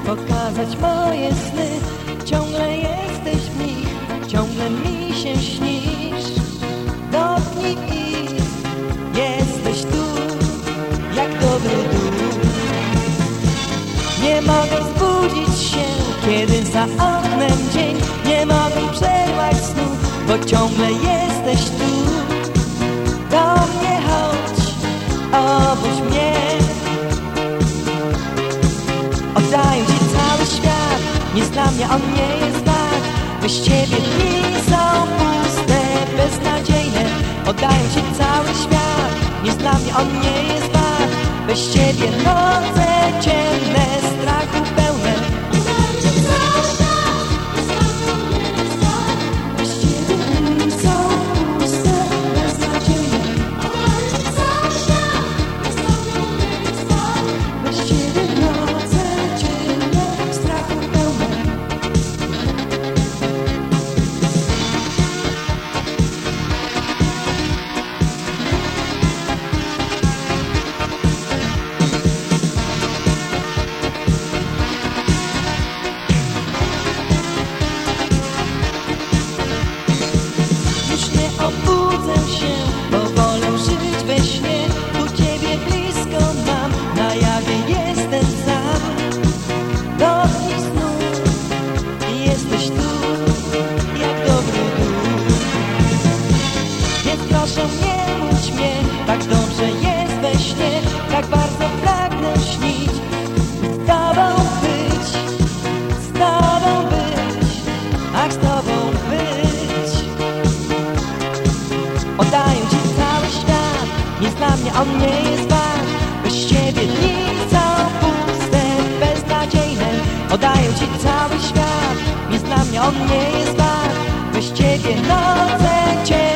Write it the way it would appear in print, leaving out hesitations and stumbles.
pokazać moje sny. Ciągle jesteś w nich, ciągle mi się śnisz. Dotknij ich, jesteś tu, jak dobry duch. Nie mogę zbudzić się, kiedy za oknem dzień. Nie mogę przerwać snu, bo ciągle jesteś tu. Do mnie chodź, obudź mnie. Oddaję Ci cały świat, nic dla mnie on nie jest wart. Bez Ciebie dni są puste, beznadziejne. Oddaję Ci cały świat, nic dla mnie on nie jest wart. Bez Ciebie noce ciemne, strachu pełne. Oddaję Ci cały świat, nic dla mnie on nie jest wart. Bez Ciebie dni są puste, beznadziejne. Oddaję Ci cały świat, nic dla mnie on nie jest wart. Bez Ciebie noce ciemne, strachu pełne. Już nie obudzę się, bo wolę żyć we śnie. Tu Ciebie blisko mam, na jawie jestem sam. Dotknij snu, jesteś tu, jak dobry duch. Więc proszę nie łudź mnie, tak dobrze jest we śnie. Tak bardzo pragnę śnić, z Tobą być, z Tobą być, ach, z Tobą być. Oddaję Ci cały świat, nic dla mnie on nie jest wart. Bez Ciebie dni są puste, beznadziejne. Oddaję Ci cały świat, nic dla mnie on nie jest wart. Bez Ciebie noce ciemne.